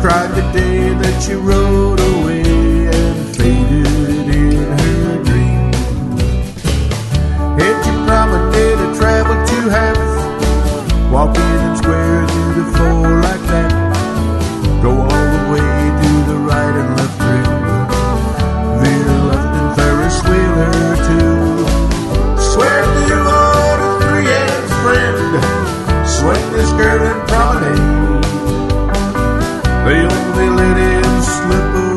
cried the day that she rode away and faded in her dream. Hit your promenade and travel to half, walk in and square through the four like that. Go all the way to the right and left ring, via London Ferris wheeler too. Swear to all the three and friend, swing this girl and promenade. They only let him slip away